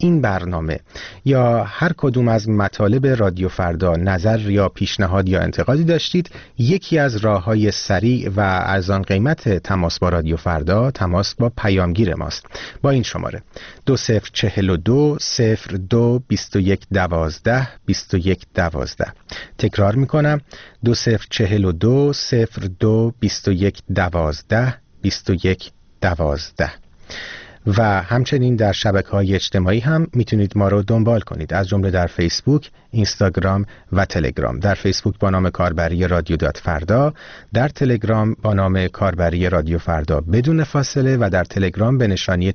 این برنامه یا هر کدوم از مطالب رادیو فردا نظر یا پیشنهاد یا انتقادی داشتید، یکی از راه‌های سریع و ارزان قیمت تماس با رادیو فردا تماس با پیامگیر ماست با این شماره 2042 02 21 12 21 12. تکرار میکنم 2042 02 21 12 21 12. و همچنین در شبکه‌های اجتماعی هم میتونید ما رو دنبال کنید، از جمله در فیسبوک، اینستاگرام و تلگرام. در فیسبوک با نام کاربری رادیو فردا، در تلگرام با نام کاربری رادیو فردا بدون فاصله و در تلگرام به نشانی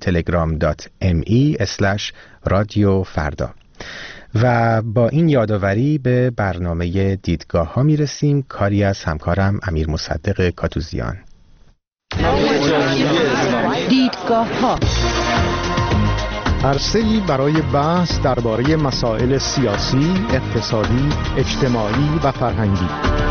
telegram.me/رادیو فردا. و با این یادآوری به برنامه دیدگاه ها میرسیم، کاری از همکارم امیر مصدق کاتوزیان. دیدگاه ها، عرصه‌ای برای بحث درباره مسائل سیاسی، اقتصادی، اجتماعی و فرهنگی.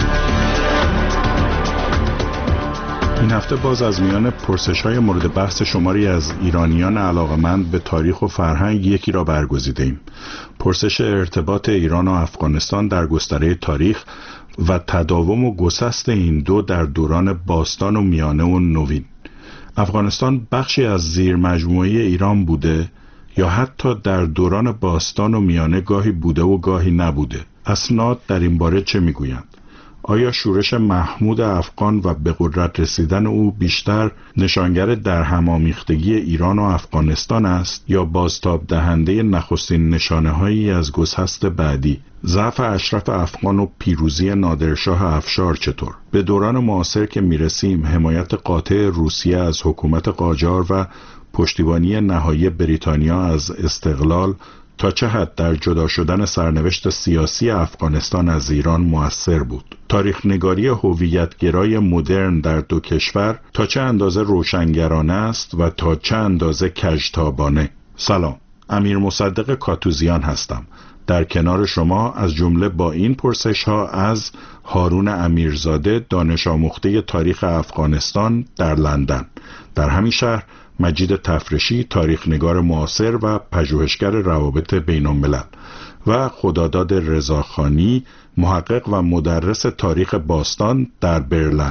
این هفته باز از میان پرسش‌های مورد بحث شماری از ایرانیان علاقه‌مند به تاریخ و فرهنگ یکی را برگزیده‌ایم. پرسش ارتباط ایران و افغانستان در گستره تاریخ و تداوم و گسست این دو در دوران باستان و میانه و نوین. افغانستان بخشی از زیر مجموعه ایران بوده یا حتی در دوران باستان و میانه گاهی بوده و گاهی نبوده؟ اسناد در این باره چه میگویند؟ آیا شورش محمود افغان و به قدرت رسیدن او بیشتر نشانگر در هم‌آمیختگی ایران و افغانستان است یا بازتاب دهنده نخستین نشانه‌هایی از گسست بعدی؟ ضعف اشرف افغان و پیروزی نادرشاه افشار چطور؟ به دوران معاصر که میرسیم، حمایت قاطع روسیه از حکومت قاجار و پشتیبانی نهایی بریتانیا از استقلال تا چه حد در جدا شدن سرنوشت سیاسی افغانستان از ایران مؤثر بود؟ تاریخ نگاری هویت‌گرای مدرن در دو کشور تا چه اندازه روشنگرانه است و تا چه اندازه کژتابانه؟ سلام، امیر مصدق کاتوزیان هستم. در کنار شما از جمله با این پرسش‌ها از هارون امیرزاده، دانش آموخته تاریخ افغانستان در لندن. در همین شهر مجید تفرشی، تاریخ نگار معاصر و پژوهشگر روابط بین الملل و خداداد رضاخانی، محقق و مدرس تاریخ باستان در برلین.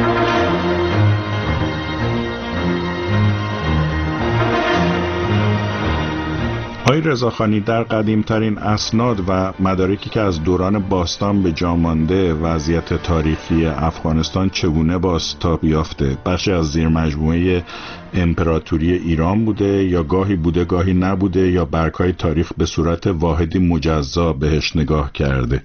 آقای رضاخانی، در قدیمترین اسناد و مدارکی که از دوران باستان به جا مانده، وضعیت تاریخی افغانستان چگونه بازتاب یافته؟ بخشی از زیر مجموعه امپراتوری ایران بوده یا گاهی بوده گاهی نبوده یا برگ‌های تاریخ به صورت واحدی مجزا بهش نگاه کرده؟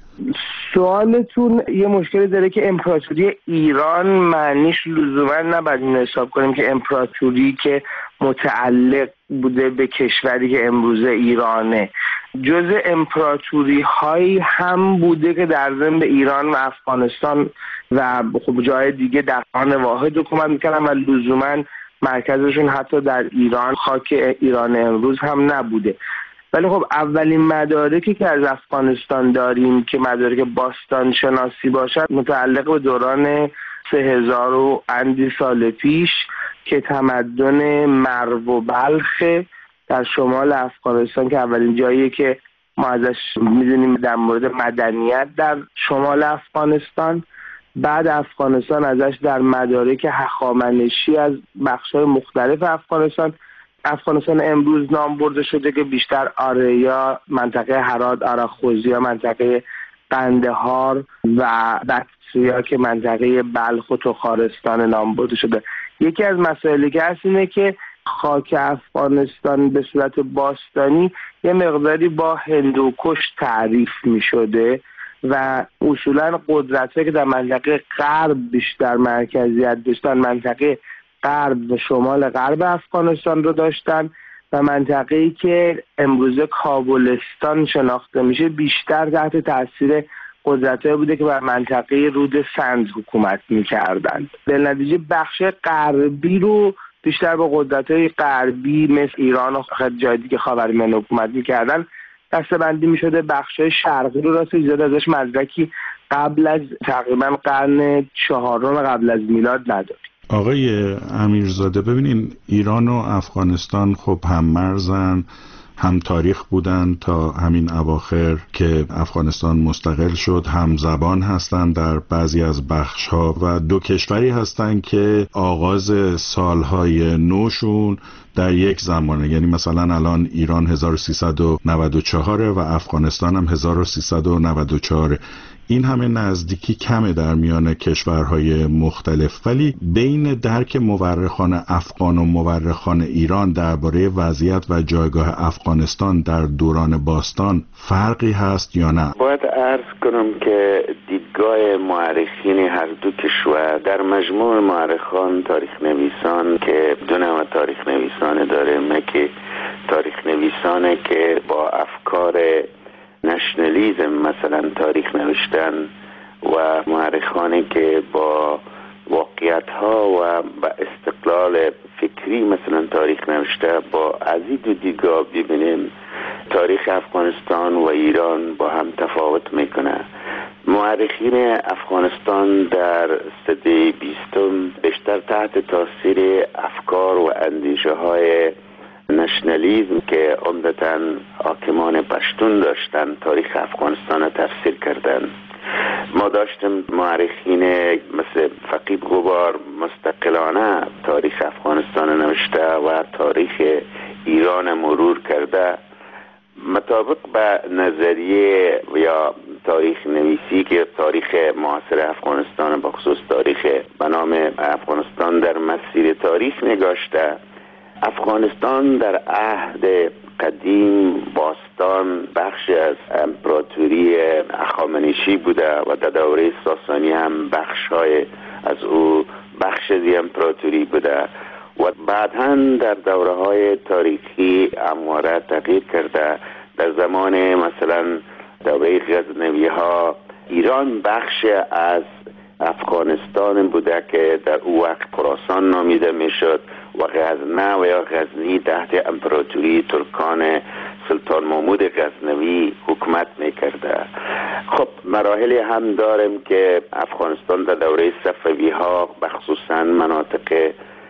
سوالتون یه مشکلی داره که امپراتوری ایران معنیش لزوما نباید این حساب کنیم که امپراتوری که متعلق بوده به کشوری که امروزه ایرانه. جزء امپراتوری هایی هم بوده که در ضمن به ایران و افغانستان و خب جای دیگه در آن واحد حکومت میکنن و لزوما مرکزشون حتی در ایران، خاک ایران امروز هم نبوده. ولی خب اولین مدارکی که از افغانستان داریم که مدارک باستان شناسی باشد متعلق به دوران 3000 و اندی سال پیش که تمدن مرو و بلخ در شمال افغانستان که اولین جاییه که ما ازش میدونیم در مورد مدنیت در شمال افغانستان. بعد افغانستان ازش در مدارک هخامنشی از بخش‌های مختلف افغانستان امروز نام برده شده که بیشتر آریا، منطقه هرات، آراخوزیا، منطقه قندهار و بکتریا که منطقه بلخ و تخارستان نام برده شده. یکی از مسائلی که هست اینه که خاک افغانستان به صورت باستانی یه مقداری با هندوکش تعریف می شده و اصولا قدرت‌هایی که در منطقه غرب بیشتر مرکزیت داشتن منطقه غرب و شمال غرب افغانستان رو داشتن و منطقه‌ای که امروزه کابلستان شناخته میشه بیشتر تحت تاثیر قدرت‌هایی بوده که بر منطقه رود سند حکومت می‌کردند. به نتیجه بخش غربی رو بیشتر با قدرت‌های غربی مثل ایران و جای دیگه خاورمیانه حکومت می‌کردن دسته‌بندی می‌شده. بخش‌های شرقی رو راست زیاد ازش مدرکی قبل از تقریبا قرن 4 قبل از میلاد نداریم. آقای امیرزاده، ببینین ایران و افغانستان خب هم مرزن هم تاریخ بودن تا همین اواخر که افغانستان مستقل شد، هم زبان هستن در بعضی از بخش‌ها و دو کشوری هستن که آغاز سالهای نوشون در یک زمانه، یعنی مثلا الان ایران 1394 و افغانستان هم 1394. این همه نزدیکی کمه در میان کشورهای مختلف، ولی بین درک مورخان افغان و مورخان ایران درباره وضعیت و جایگاه افغانستان در دوران باستان فرقی هست یا نه؟ باید عرض کنم که دیدگاه مورخین هر دو کشور در مجموع مورخان تاریخ نویسان که دو نوع تاریخ نویسان داره، که تاریخ نویسانه که با افکار نشنالیزم مثلا تاریخ نوشتن و مورخانی که با واقعیت ها و با استقلال فکری مثلا تاریخ نوشته. با از این دو دیدگاه ببینیم تاریخ افغانستان و ایران با هم تفاوت میکنه. مورخین افغانستان در سده 20 بیشتر تحت تاثیر افکار و اندیشه های نشنالیزم که عمدتاً حاکمان پشتون داشتن تاریخ افغانستان را تفسیر کردن. ما داشتیم مورخین مثل فقید غبار مستقلانه تاریخ افغانستان نوشته و تاریخ ایران مرور کرده مطابق به نظریه یا تاریخ نویسی که تاریخ معاصر افغانستان بخصوص تاریخ به نام افغانستان در مسیر تاریخ نگاشته. افغانستان در عهد قدیم باستان بخش از امپراتوری هخامنشی بوده و در دوره ساسانی هم بخش‌های از او بخش از امپراتوری بوده و بعداً در دوره‌های تاریخی همواره تغییر کرده. در زمان مثلا دوره غزنوی‌ها ایران بخش از افغانستان بوده که در او وقت خراسان نامیده میشد و غزنه و یا غزنی تحت امپراتوری ترکان سلطان محمود غزنوی حکومت میکرده. خب مراحلی هم داریم که افغانستان در دوره صفوی ها بخصوصا مناطق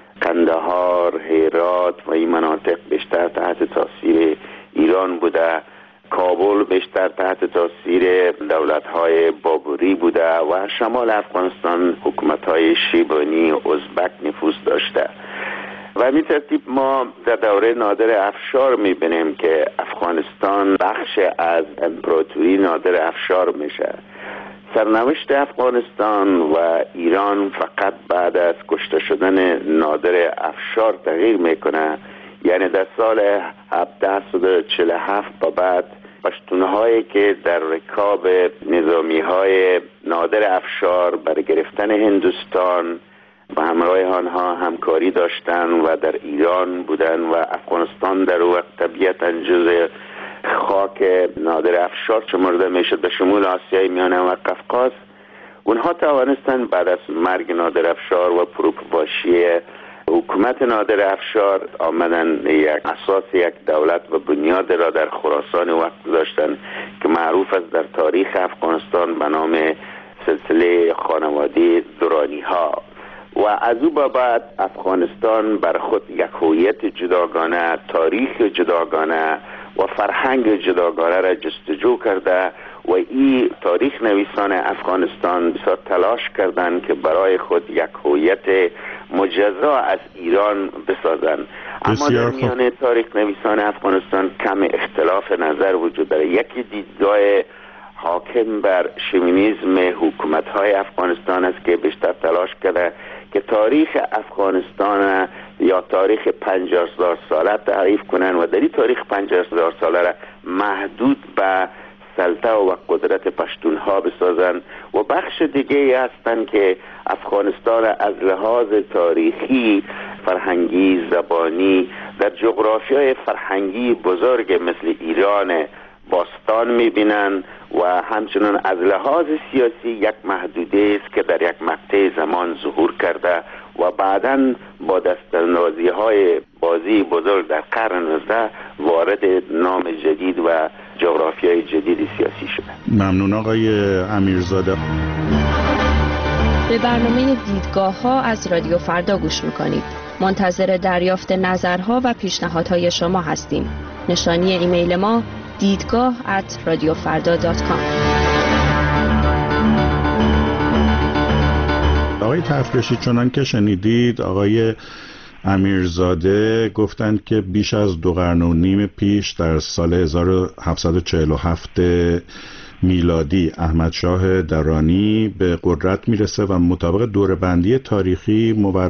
قندهار، هرات و این مناطق بیشتر تحت تاثیر ایران بوده. کابل بیشتر تحت تاثیر دولت‌های بابری بوده و شمال افغانستان حکومت‌های شیبانی ازبک نفوذ داشته. و همین ترتیب ما در دوره نادر افشار می‌بینیم که افغانستان بخش از امپراتوری نادر افشار میشه. سرنوشت افغانستان و ایران فقط بعد از کشته شدن نادر افشار تغییر میکنه. یعنی در سال 1747 به بعد پشتونهایی که در رکاب نظامی‌های نادر افشار برای گرفتن هندوستان و همراه آنها همکاری داشتن و در ایران بودن و افغانستان در وقت طبیعتاً جزء خاک نادر افشار شمرده میشد به شمول آسیای میانه و قفقاز. اونها توانستن بعد از مرگ نادر افشار و فروپاشی حکومت نادر افشار آمدن یک اساس یک دولت و بنیاد را در خراسان وقت گذاشتن که معروف است در تاریخ افغانستان به نام سلسله خانواده درانی ها. و از او بعد افغانستان بر خود یک هویت جداگانه، تاریخ جداگانه و فرهنگ جداگانه را جستجو کرده و این تاریخ نویسان افغانستان بسیار تلاش کردند که برای خود یک هویت مجزا از ایران بسازند. اما در میان تاریخ نویسان افغانستان کم اختلاف نظر وجود داره. یکی دیدگاه حاکم بر شوینیسم حکومت‌های افغانستان است که بیشتر تلاش کرده که تاریخ افغانستان یا تاریخ 50,000 ساله تعریف کنند و در این تاریخ 50,000 ساله را محدود به سلطه و قدرت پشتونها بسازند و بخش دیگه هستند که افغانستان از لحاظ تاریخی، فرهنگی، زبانی در جغرافیای فرهنگی بزرگ مثل ایران باستان میبینن و همچنان از لحاظ سیاسی یک محدوده است که در یک مقطع زمان ظهور کرده و بعداً با دستاندازی های بازی بزرگ در قرن 19 وارد نام جدید و جغرافیای جدید سیاسی شده. ممنون آقای امیرزاده. به برنامه دیدگاه ها از رادیو فردا گوش میکنید. منتظر دریافت نظرها و پیشنهادهای شما هستیم. نشانی ایمیل ما دیدگاه@radiofarda.com. آقای تفرشی، چنان که شنیدید آقای امیرزاده گفتند که بیش از 2 قرن و نیم پیش در سال 1747 میلادی احمد شاه درانی به قدرت میرسه و مطابق دوره‌بندی تاریخی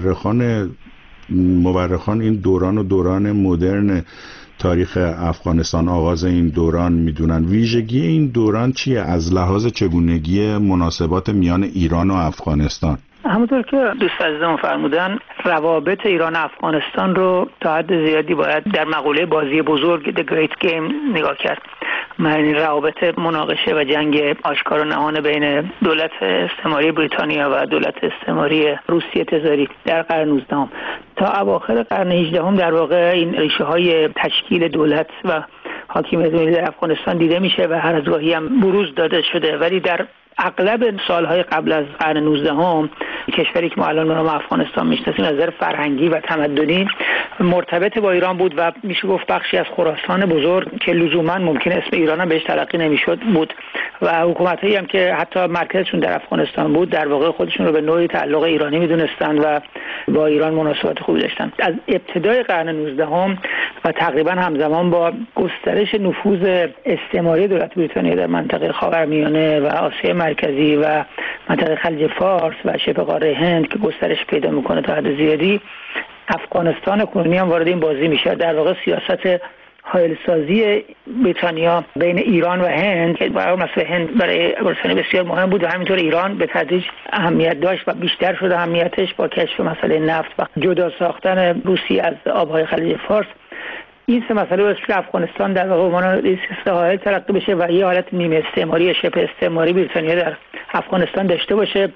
مورخان این دوران و دوران مدرن تاریخ افغانستان، آغاز این دوران میدونن. ویژگی این دوران چیه از لحاظ چگونگی مناسبات میان ایران و افغانستان؟ همونطور که دوست عزیزم فرمودن، روابط ایران و افغانستان رو تا حد زیادی باید در مقوله بازی بزرگ The Great Game نگاه کرد. معنی روابط مناقشه و جنگ آشکار و نهان بین دولت استعماری بریتانیا و دولت استعماری روسیه تزاری در قرن 19 تا اواخر قرن 18 در واقع این ریشه های تشکیل دولت و حاکمیت ملی در افغانستان دیده میشه و هر از گاهی هم بروز داده شده، ولی در اغلب سالهای قبل از قرن 19 کشوری که ما الان به نام افغانستان میشناسیم از نظر فرهنگی و تمدنی مرتبط با ایران بود و میشه گفت بخشی از خراسان بزرگ که لزوما ممکن اسم ایران هم بهش تلقی نمیشد بود و حکومتایی هم که حتی مرکزشون در افغانستان بود در واقع خودشون رو به نوعی تعلق ایرانی میدونستان و با ایران مناسبات خوبی داشتن. از ابتدای قرن 19 و تقریبا همزمان با گسترش نفوذ استعماری دولت بریتانیا در منطقه خاورمیانه و آسیا مرکزی و منطقه خلیج فارس و شبه قاره هند که گسترش پیدا میکنه تا حد زیادی، افغانستان کنونی هم وارد این بازی میشه. در واقع سیاست حائل‌سازی بریتانیا بین ایران و هند که برای مسئله هند برای بریتانیا بسیار مهم بود و همینطور ایران به تدریج اهمیت داشت و بیشتر شد اهمیتش با کشف مسئله نفت و جدا ساختن روسیه از آبهای خلیج فارس. این سه مسئله باعث شد افغانستان در واقع عنوان سیاست حائل تلقی بشه و یه حالت نیمه استعماری شبه استعماری بریتانیا در افغانستان داشته باشه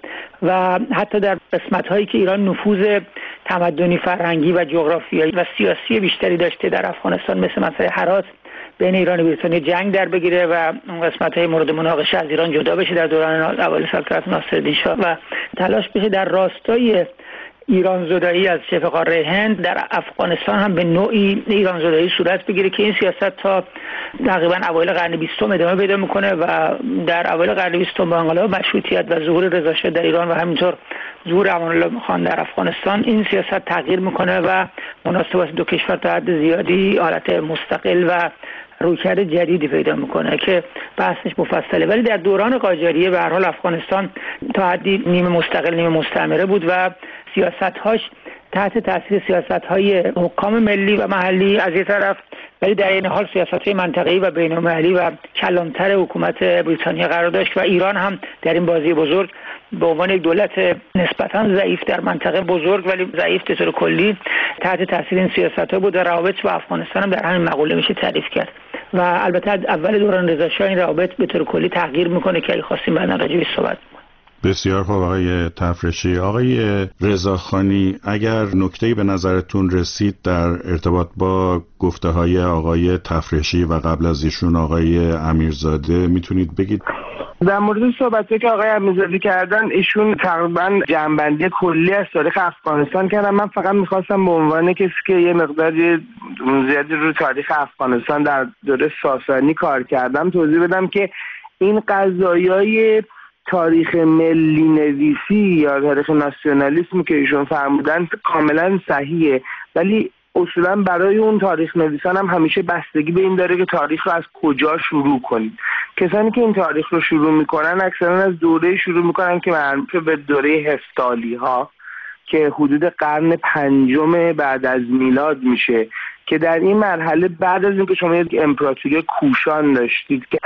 و حتی در قسمت‌هایی که ایران نفوذ تمدنی، فرهنگی و جغرافیایی و سیاسی بیشتری داشته در افغانستان مثل مسئله هرات بین ایران و بریتانیا جنگ در بگیره و اون قسمت‌های مورد مناقشه از ایران جدا بشه در دوران اوایل سلطنت ناصرالدین شاه و تلاش بشه در راستای ایران زدایی از شبه قاره هند در افغانستان هم به نوعی ایران زدایی صورت بگیره که این سیاست تا تقریبا اوایل قرن 20 ادامه پیدا میکنه و در اوایل قرن 20 با انقلاب مشروطیت و ظهور رضا شاه در ایران و همینطور ظهور امان الله خان در افغانستان این سیاست تغییر میکنه و مناسبات دو کشور تا حد زیادی حالت مستقل و رویکرد جدیدی پیدا میکنه که بحثش مفصله. ولی در دوران قاجاریه به هر حال افغانستان تا حدی نیمه مستقل نیمه مستعمره بود و سیاست‌هاش تحت تاثیر سیاست‌های حکام ملی و محلی از یک طرف، ولی در این حال سیاست‌های منطقه‌ای و بین‌المللی و کلانتر حکومت بریتانیا قرار داشت و ایران هم در این بازی بزرگ به عنوان یک دولت نسبتاً ضعیف در منطقه بزرگ ولی ضعیف به طور کلی تحت تاثیر این سیاست‌ها بود و روابط با افغانستان هم در همین مقوله میشه تعریف کرد و البته اول دوران رضا شاه این روابط به طور کلی تغییر میکنه که اگه خواستیم بعدا راجع بهش صحبت کنیم. بسیار خوب آقای تفرشی. آقای رضاخانی، اگر نکته‌ای به نظرتون رسید در ارتباط با گفته‌های آقای تفرشی و قبل از ایشون آقای امیرزاده میتونید بگید؟ در مورد صحبتی که آقای امیرزاده کردن، ایشون تقریبا جنبندی کلی از تاریخ افغانستان کردن. من فقط میخواستم به عنوان کسی که یه مقداری زیادی رو تاریخ افغانستان در دوره ساسانی کار کردم توضیح بدم که این قضایای تاریخ ملی نویسی یا تاریخ ناسیونالیسم که ایشون فرمودن کاملا صحیحه، ولی اصولا برای اون تاریخ نویسان هم همیشه بستگی به این داره که تاریخ رو از کجا شروع کنید. کسانی که این تاریخ رو شروع میکنن اکثرا از دوره شروع میکنن که مربوط به دوره هفتالی ها که حدود قرن 5 بعد از میلاد میشه، که در این مرحله بعد از اینکه شما یک امپراتوری کوشان داشتید که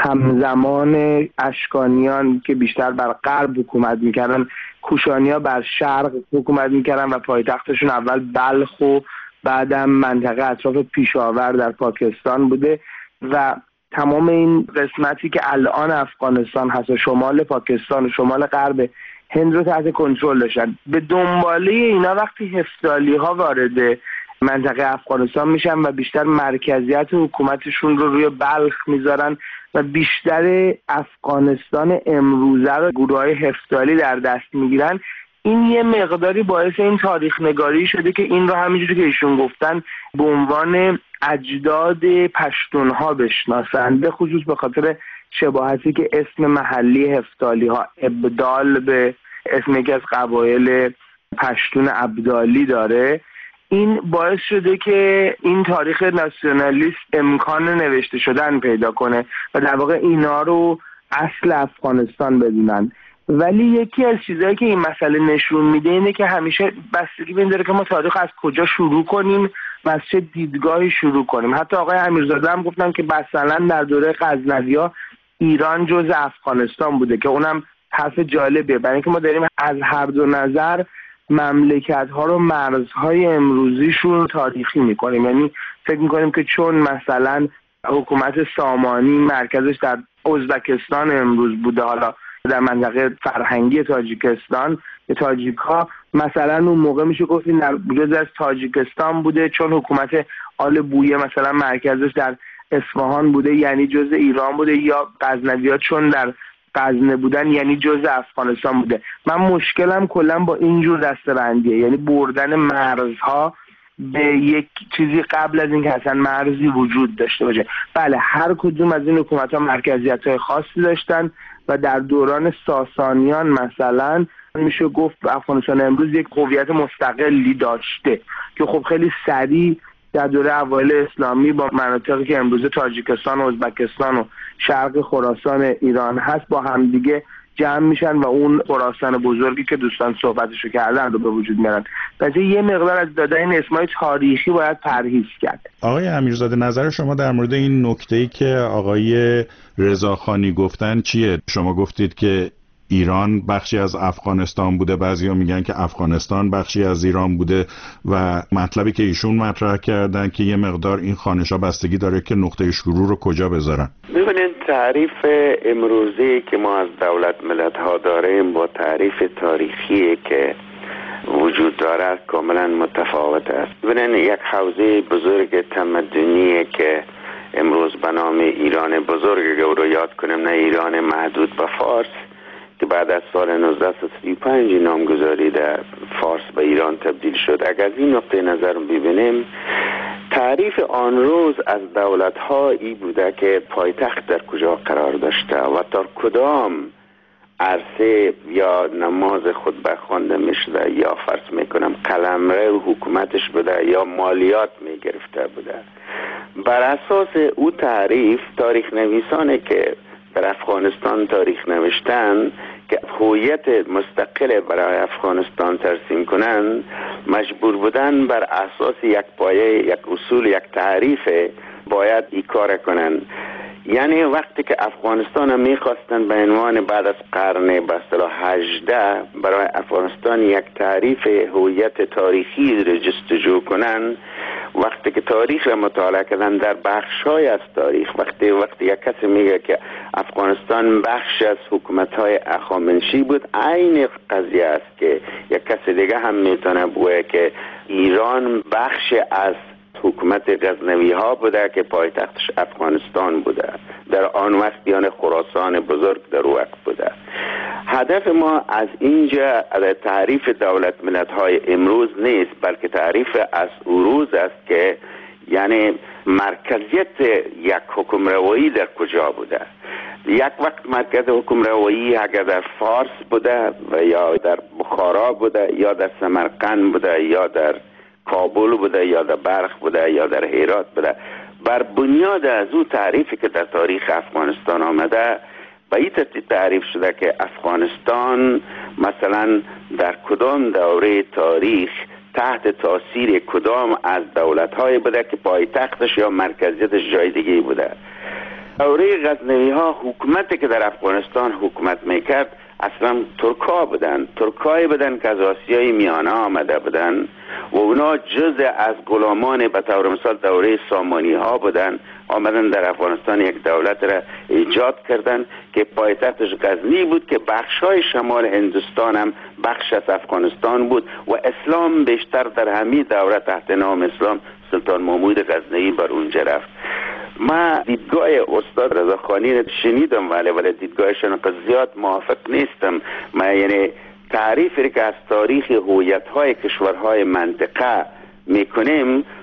همزمان اشکانیان که بیشتر بر غرب حکومت میکردن، کوشانیا بر شرق حکومت میکردن و پایتختشون اول بلخ و بعدم منطقه اطراف پیشاور در پاکستان بوده و تمام این قسمتی که الان افغانستان هست و شمال پاکستان و شمال غرب هند رو تحت کنترل داشتن. به دنباله اینا وقتی هفتالی ها وارد منطقه افغانستان میشن و بیشتر مرکزیت حکومتشون رو روی بلخ میذارن و بیشتر افغانستان امروزه رو گروه‌های هفتالی در دست میگیرن، این یه مقداری باعث این تاریخ نگاری شده که این رو همینجوری که ایشون گفتن به عنوان اجداد پشتونها بشناسن، به خصوص به خاطر شباهتی که اسم محلی هفتالی ها ابدال به اسم یکی از قبایل پشتون ابدالی داره. این باعث شده که این تاریخ ناسیونالیست امکان نوشته شدن پیدا کنه و در واقع اینا رو اصل افغانستان بدونن. ولی یکی از چیزهایی که این مسئله نشون میده اینه که همیشه بستگی به این داره که ما تاریخ از کجا شروع کنیم و از چه دیدگاهی شروع کنیم. حتی آقای امیرزاده هم گفتن که مثلا در دوره غزنوی‌ها ایران جزء افغانستان بوده، که اونم حرف جالبیه، برای اینکه ما داریم از هر دو نظر مملکت‌ها رو مرزهای امروزیشون تاریخی می‌کنیم. یعنی فکر می‌کنیم که چون مثلا حکومت سامانی مرکزش در ازبکستان امروز بوده، حالا در منطقه فرهنگی تاجیکستان، تاجیک‌ها مثلا اون موقع میشه گفت این جزء از تاجیکستان بوده، چون حکومت آل بویه مثلا مرکزش در اصفهان بوده یعنی جزء ایران بوده، یا غزنوی‌ها چون در غزنه بودن یعنی جزء افغانستان بوده. من مشکلم کلا با اینجور دسته‌بندیه، یعنی بردن مرزها به یک چیزی قبل از اینکه اصلا مرزی وجود داشته باشه. بله، هر کدوم از این حکومت‌ها مرکزیت‌های خاصی داشتن و در دوران ساسانیان مثلا میشه گفت افغانستان امروز یک هویت مستقلی داشته که خب خیلی سریع در دوره اوایل اسلامی با مناطقی که امروز تاجیکستان و ازبکستان و شرق خراسان ایران هست با همدیگه جمع میشن و اون خراسان بزرگی که دوستان صحبتشو کردن رو به وجود میارن. پس یه مقدار از دادن این اسمای تاریخی باید پرهیز کرد. آقای امیرزاده، نظر شما در مورد این نکته‌ای که آقای رضاخانی گفتن چیه؟ شما گفتید که ایران بخشی از افغانستان بوده، بعضیا میگن که افغانستان بخشی از ایران بوده و مطلبی که ایشون مطرح کردن که یه مقدار این خانش‌ها بستگی داره که نقطه شروع رو کجا بذارن. ببینید، تعریف امروزی که ما از دولت ملت ها داریم با تعریف تاریخی که وجود داره کاملا متفاوت است. ببینید، یک حوزه بزرگ تمدنی که امروز به نام ایران بزرگ رو یاد کنیم، نه ایران محدود به فارس که بعد از سال 1935 نامگذاری در فارس به ایران تبدیل شد. اگر از این نقطه نظر ببینیم، تعریف آن روز از دولت‌ها ای بوده که پایتخت در کجا قرار داشته و تا کدام عرصه یا نماز خطبه خوانده میشده یا فرض میکنم قلمرو حکومتش بوده یا مالیات میگرفته بوده. بر اساس او تعریف تاریخ نویسانی که در افغانستان تاریخ نوشتن که هویت مستقل برای افغانستان ترسیم کنن مجبور بودن بر اساس یک پایه، یک اصول، یک تعریف باید این کار کنن. یعنی وقتی که افغانستان میخواستن به عنوان بعد از قرن به اصطلاح 18 برای افغانستان یک تعریف هویت تاریخی را جستجو کنن، وقتی که تاریخ را مطالعه کردن در بخش‌های از تاریخ، وقتی یک کسی میگه که افغانستان بخش از حکومت‌های هخامنشی بود، عین قضیه است که یک کسی دیگه هم میتونه بگه که ایران بخش از حکومت غزنوی ها بوده که پایتختش افغانستان بوده در آن وقت، یعنی خراسان بزرگ در وقت بوده. هدف ما از اینجا تعریف دولت ملت های امروز نیست، بلکه تعریف از روز است که یعنی مرکزیت یک حکم روایی در کجا بوده. یک وقت مرکز حکم روایی اگر در فارس بوده و یا در بخارا بوده یا در سمرقند بوده یا در کابل بوده یا در بلخ بوده یا در هرات بوده، بر بنیاد از او تعریفی که در تاریخ افغانستان آمده به این ترتیب تعریف شده که افغانستان مثلا در کدام دوره تاریخ تحت تاثیر کدام از دولت‌های بوده که پایتختش یا مرکزیتش جای دیگه بوده. دوره غزنوی ها حکومتی که در افغانستان حکومت میکرد اصلا ترکا بودن، ترکایی بودن که از آسیای میانه آمده بودن و اونا جزء از غلامان به طور مثال دوره سامانی ها بودن، آمدن در افغانستان یک دولت را ایجاد کردن که پایتختش غزنی بود که بخشای شمال هندوستان هم بخش از افغانستان بود و اسلام بیشتر در همین دوره تحت نام اسلام سلطان محمود غزنوی بر اونجا رفت. ما دیدگاه استاد رضاخانی شنیدم ولی دیدگاهشان زیاد موافق نیستم. ما یعنی تعریفی که از تاریخ هویت‌های کشورهای منطقه میکنیم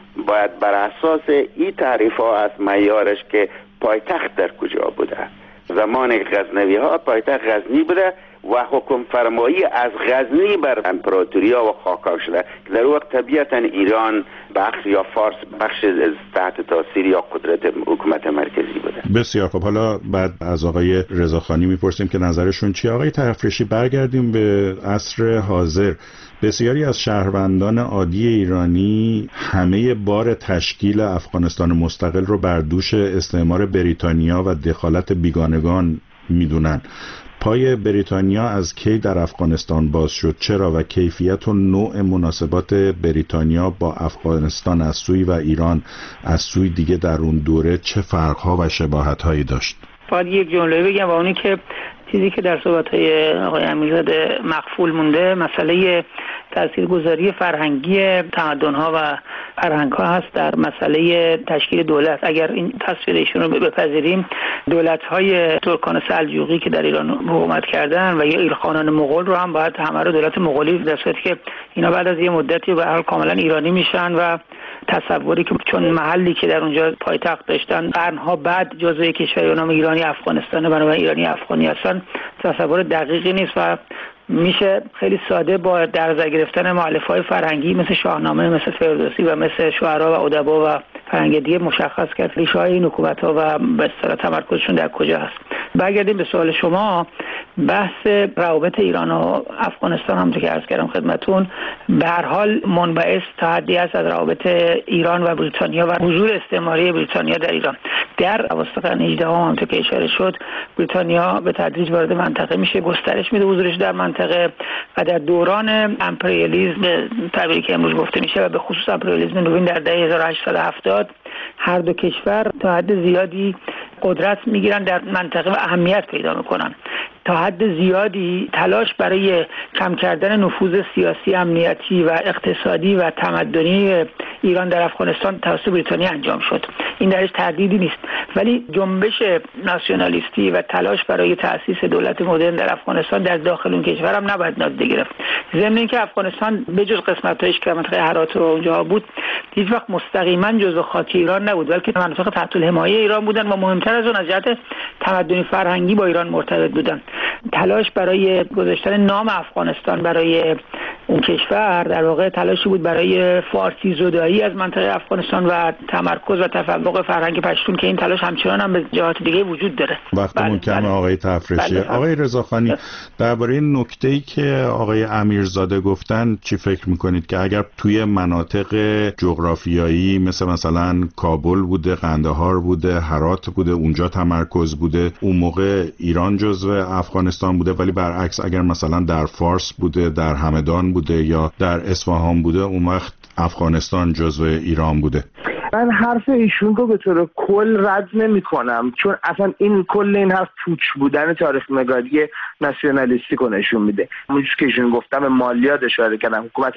باید بر اساس این تعریف ها از معیارش که پایتخت در کجا بوده. زمان غزنوی ها پایتخت غزنی بوده و حکم فرمایی از غزنی بر امپراتوریا و خاکان شده که در وقت طبیعتا ایران بخش یا فارس بخش تحت تاثیر یا قدرت حکومت مرکزی بوده. بسیار خب، حالا بعد از آقای رضاخانی میپرسیم که نظرشون چیه. آقای تفریشی، برگردیم به عصر حاضر. بسیاری از شهروندان عادی ایرانی همه بار تشکیل افغانستان مستقل رو بر دوش استعمار بریتانیا و دخالت بیگانگان میدونن. پای بریتانیا از کی در افغانستان باز شد؟ چرا؟ و کیفیت و نوع مناسبات بریتانیا با افغانستان از سوی و ایران از سوی دیگه در اون دوره چه فرق‌ها و شباهت‌هایی داشت؟ باید یک جمله بگم و اونی که چیزی که در صحبت‌های آقای امیرزاده مغفول مونده، مسئله تاثیرگذاری فرهنگی تمدن‌ها و فرهنگ‌ها هست در مسئله تشکیل دولت. اگر این تصویر ایشون رو بپذیریم، دولت‌های ترکان سلجوقی که در ایران حکومت کردن و یا ایلخانان مغول رو هم باید همه رو دولت مغولی، در صورتی که اینا بعد از یه مدتی به هر حال کاملا ایرانی میشن و تصوری که چون محلی که در اونجا پایتخت داشتن قرنها بعد جزء کشور نام ایرانی افغانستان، بنابراین ایرانی افغانی هستن، تصور دقیقی نیست و میشه خیلی ساده با در نظر گرفتن مؤلفه‌های فرهنگی مثل شاهنامه، مثل فردوسی و مثل شعرا و ادبا و فرهنگ دیگه مشخص کرد ریشه‌های این حکومت‌ها و به اصطلاح تمرکزشون در کجا هست. برگردیم به سوال شما. بحث روابط ایران و افغانستان همونطور که عرض کردم خدمتون به هر حال منبعث تا حدی است از روابط ایران و بریتانیا و حضور استعماری بریتانیا در ایران. در اواسط قرن 18 همونطور که اشاره شد، بریتانیا به تدریج وارد منطقه میشه، گسترش میده حضورش در منطقه و در دوران امپریالیسم، تعبیری که امروز گفته میشه، و به خصوص امپریالیسم نوین در دهه 1870 هر دو کشور تا حد زیادی قدرت میگیرن در منطقه و اهمیت پیدا میکنن. تا حد زیادی تلاش برای کم کردن نفوذ سیاسی، امنیتی و اقتصادی و تمدنی ایران در افغانستان توسط بریتانیا انجام شد. این درش تردیدی نیست، ولی جنبش ناسیونالیستی و تلاش برای تأسیس دولت مدرن در افغانستان در داخل اون کشور هم نباید نادیده گرفت. ضمن اینکه افغانستان به جز قسمت‌هایش که منطقه هرات و اونجا بود، هیچ وقت مستقیما جزو خاک ایران نبود، بلکه مناطق تحت الحمایه ایران بودن و مهمتر از اون از جهت تمدنی فرهنگی با ایران مرتبط بودن. تلاش برای گذاشتن نام افغانستان برای اون کشور در واقع تلاشی بود برای فارسی زدایی از منطقه افغانستان و تمرکز و تفوق فرهنگ پشتون که این تلاش همچنان هم به جهات دیگه وجود داره. وقتمون کمه آقای تفریشی. آقای رضاخانی، درباره این نکته‌ای که آقای امیرزاده گفتن چی فکر میکنید که اگر توی مناطق جغرافیایی مثلا کابل بوده، قندهار بوده، هرات بوده، اونجا تمرکز بوده، اون موقع ایران جزو افغانستان بوده، ولی برعکس اگر مثلا در فارس بوده، در همدان بوده یا در اصفهان بوده، اون وقت افغانستان جزو ایران بوده؟ من حرف ایشون رو به طور کل رد نمی کنم، چون اصلا این کل این حرف پوچ بودن تاریخ نگاری ناسیونالیستی رو نشون میده. همونجوری که ایشون گفتم مالیات اشاره کردم، حکومت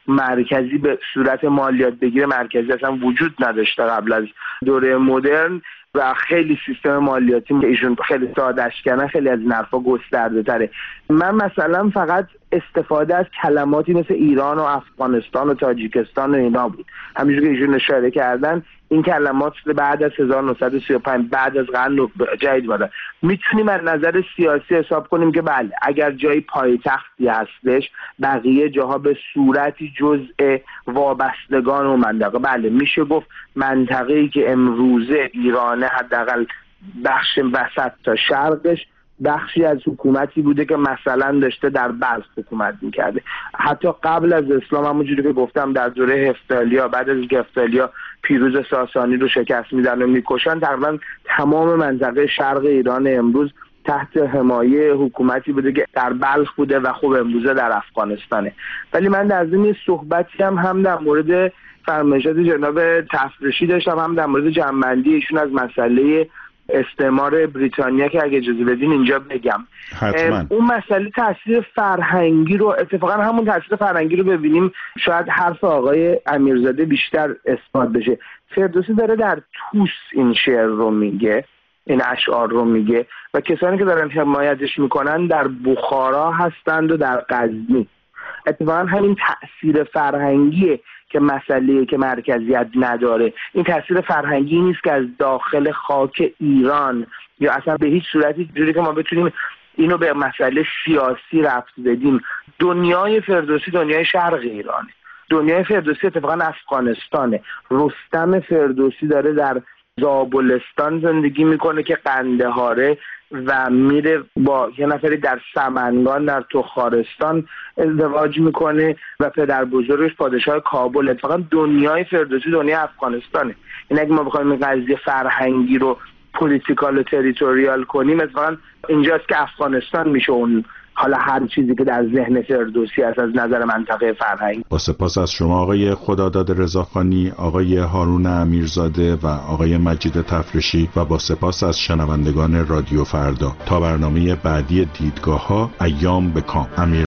مرکزی به صورت مالیات بگیره مرکزی اصلا وجود نداشته قبل از دوره مدرن و خیلی سیستم مالیاتی که ایشون خیلی ساده‌اش کردن خیلی از این حرفا گسترده تره. من مثلا فقط استفاده از کلماتی مثل ایران و افغانستان و تاجیکستان و اینا بود. همینجور که ایشون اشاره کردن این کلمات بعد از 1935 بعد از قرن جدید بوده. میتونیم از نظر سیاسی حساب کنیم که بله اگر جای پایتختی هستش بقیه جاها به صورتی جزء وابستگان و منطقه، بله میشه گفت منطقه‌ای که امروزه ایرانه حداقل بخش وسط تا شرقش بخشی از حکومتی بوده که مثلا داشته در بلخ حکومت میکرده. حتی قبل از اسلام همونجوری که گفتم در دوره هفتالیا، بعد از اینکه هفتالیا پیروز ساسانی رو شکست میدن و میکشن، تقریبا تمام منطقه شرق ایران امروز تحت حمایه حکومتی بوده که در بلخ بوده و خب امروزه در افغانستانه. ولی من در ضمن صحبتی هم در مورد فرمایشات جناب تفریشی داشتم، هم در مورد جمع‌بندی ایشون از مسئله استعمار بریتانیا که اگه اجازه بدین اینجا بگم. حتما. اون مسئله تاثیر فرهنگی رو اتفاقا همون تاثیر فرهنگی رو ببینیم شاید حرف آقای امیرزاده بیشتر اثبات بشه. فردوسی داره در توس این شعر رو میگه، این اشعار رو میگه و کسانی که دارن حمایتش میکنن در بخارا هستند و در غزنی اتفاقا همین تأثیر فرهنگیه که مسئله که مرکزیت نداره. این تأثیر فرهنگی نیست که از داخل خاک ایران یا اصلا به هیچ صورتی جوری که ما بتونیم اینو به مسئله سیاسی ربط بدیم. دنیای فردوسی دنیای شرق ایرانه، دنیای فردوسی اتفاقا افغانستانه. رستم فردوسی داره در زابلستان زندگی میکنه که قندهاره و میره با یه نفری در سمنگان در تخارستان ازدواج میکنه و پدر بزرگش پادشاه کابل. اتفاقا دنیای فردوسی دنیای افغانستانه. این اگه ما بخوایم این قضیه فرهنگی رو پولیتیکال و تریتوریال کنیم، اتفاقا اینجاست که افغانستان میشه اون حالا هر چیزی که در ذهن فردوسی است از نظر منطقه فرهنگی. با سپاس از شما آقای خداداد رضاخانی، آقای هارون امیرزاده و آقای مجید تفرشی و با سپاس از شنوندگان رادیو فردا. تا برنامه بعدی دیدگاه‌ها، ایام به کام. امیر